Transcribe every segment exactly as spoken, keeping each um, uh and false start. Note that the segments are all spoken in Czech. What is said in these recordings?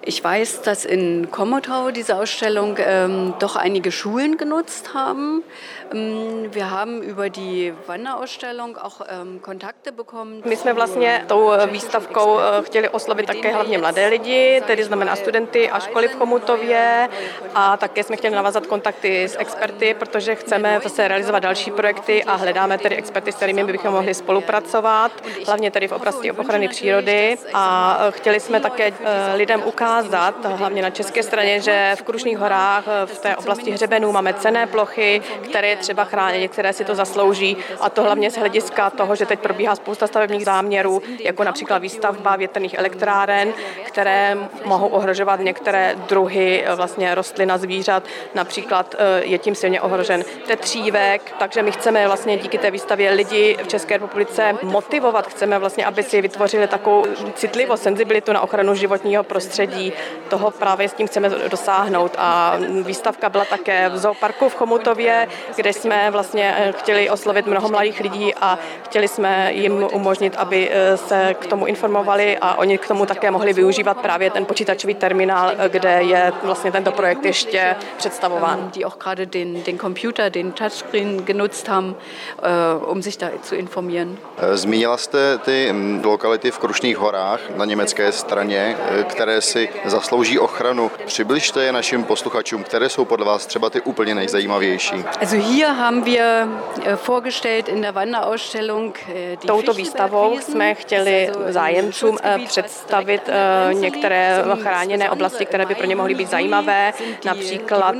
Ich weiß, dass in Komotau diese Ausstellung ähm, doch einige Schulen genutzt haben. Ähm, wir haben über die Wanderausstellung auch ähm, Kontakte bekommen. My jsme vlastně tou výstavkou chtěli oslovit také hlavně mladé lidi, tedy znamená studenty a školy v Chomutově, a také jsme chtěli navázat kontakty s experty, protože chceme zase realizovat další projekty a hledáme tedy experty, s kterými bychom mohli spolupracovat, hlavně tedy v oblasti ochrany přírody, a chtěli jsme také lidem ukázat, hlavně na české straně, že v Krušných horách v té oblasti hřebenů máme cenné plochy, které je třeba chránit, které si to zaslouží, a to hlavně z hlediska toho, že teď probíhá spousta stavebních záměrů, jako například výstavba větrných elektráren, které mohou ohrožovat některé druhy vlastně rostlin a zvířat. Například je tím silně ohrožen tetřívek, takže my chceme vlastně díky té výstavě lidi v České republice motivovat, chceme vlastně, aby si vytvořili takovou citlivost, senzibilitu na ochranu životního prostředí. Toho právě s tím chceme dosáhnout, a výstavka byla také v zooparku v Chomutově, kde jsme vlastně chtěli oslovit mnoho mladých lidí a chtěli jsme jim umožnit, aby se k tomu informovali a oni k tomu také mohli využívat právě ten počítačový terminál, kde je vlastně tento projekt ještě představován. Die auch gerade den, den Computer, den Touchscreen genutzt haben, um sich da zu informieren. Zmínila jste ty lokality v Krušných horách na německé straně, které si zaslouží ochranu. Přibližte je našim posluchačům, které jsou podle vás třeba ty úplně nejzajímavější. Also hier haben wir vorgestellt in der Wanderausstellung die Touto výstavou jsme chtěli zájemcům představit některé chráněné oblasti, které by pro ně mohly být zajímavé, například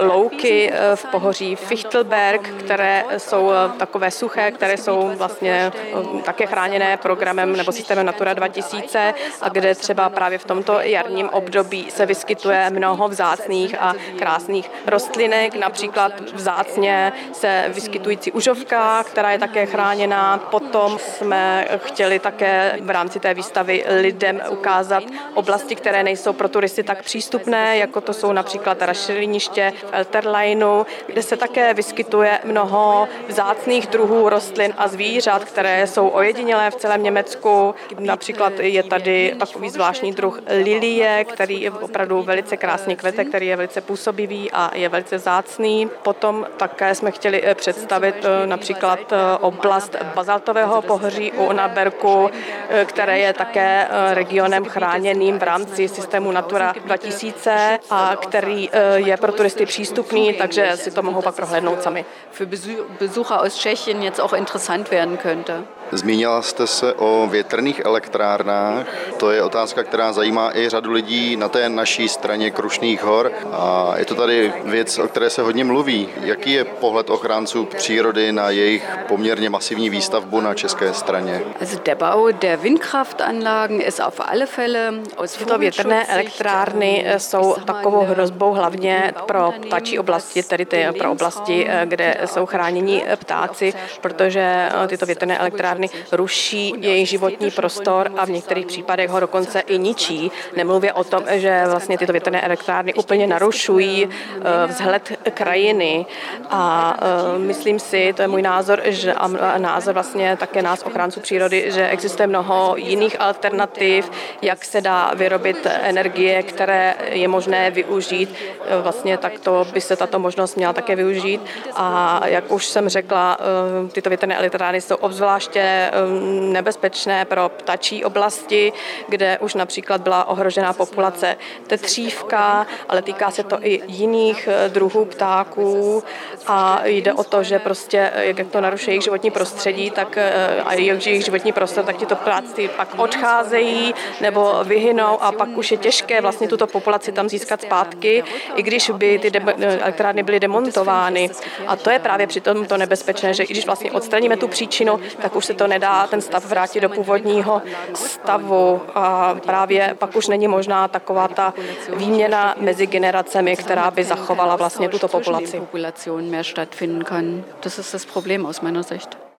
louky v pohoří Fichtelberg, které jsou takové suché, které jsou vlastně také chráněné programem nebo systémem Natura dva tisíce, a kde třeba právě v tomto jarním období se vyskytuje mnoho vzácných a krásných rostlinek, například vzácně se vyskytující užovka, která je také chráněná. Potom jsme chtěli také v rámci té výstavy lidem ukázat oblasti, které nejsou pro turisty tak přístupné, jako to jsou například rašeliniště v Elterleinu, kde se také vyskytuje mnoho vzácných druhů rostlin a zvířat, které jsou ojedinělé v celém Německu. Například je tady takový zvláštní druh lilie, který je opravdu velice krásně kvete, který je velice působivý a je velice vzácný. Potom také jsme chtěli představit například oblast bazaltového pohoří u Unaberku, které je také regionem chráněným v rámci systému Natura dva tisíce a který je pro turisty přístupný, takže si to mohou pak prohlédnout sami. Für Besucher aus Tschechien jetzt auch interessant werden könnte. Zmínila jste se o větrných elektrárnách. To je otázka, která zajímá i řadu lidí na té naší straně Krušných hor. A je to tady věc, o které se hodně mluví. Jaký je pohled ochránců přírody na jejich poměrně masivní výstavbu na české straně? Also der Bau der Windkraftanlagen ist auf alle Fälle aus Tyto větrné elektrárny jsou takovou hrozbou hlavně pro ptačí oblasti, tedy ty pro oblasti, kde jsou chráněni ptáci, protože tyto větrné elektrárny ruší jejich životní prostor a v některých případech ho dokonce i ničí. Nemluvě o tom, že vlastně tyto větrné elektrárny úplně narušují vzhled krajiny, a myslím si, to je můj názor, že a názor vlastně také nás ochránců přírody, že existuje mnoho jiných alternativ, jak se dá vyrobit energie, které je možné využít. Vlastně takto by se tato možnost měla také využít, a jak už jsem řekla, tyto větrné elektrárny jsou obzvláště nebezpečné pro ptačí oblasti, kde už například byla ohrožená populace tetřívka, ale týká se to i jiných druhů ptáků, a jde o to, že prostě, jak to naruší jejich životní prostředí, tak a jejich životní prostor, tak tyto ptáci pak odcházejí nebo vyhynou, a pak už je těžké vlastně tuto populaci tam získat zpátky, i když by ty elektrárny byly demontovány. A to je právě přitom to nebezpečné, že i když vlastně odstraníme tu příčinu, tak už se to nedá ten stav vrátit do původního stavu, a právě pak už není možná taková ta výměna mezi generacemi, která by zachovala vlastně tuto populaci. Das ist das Problem aus meiner Sicht.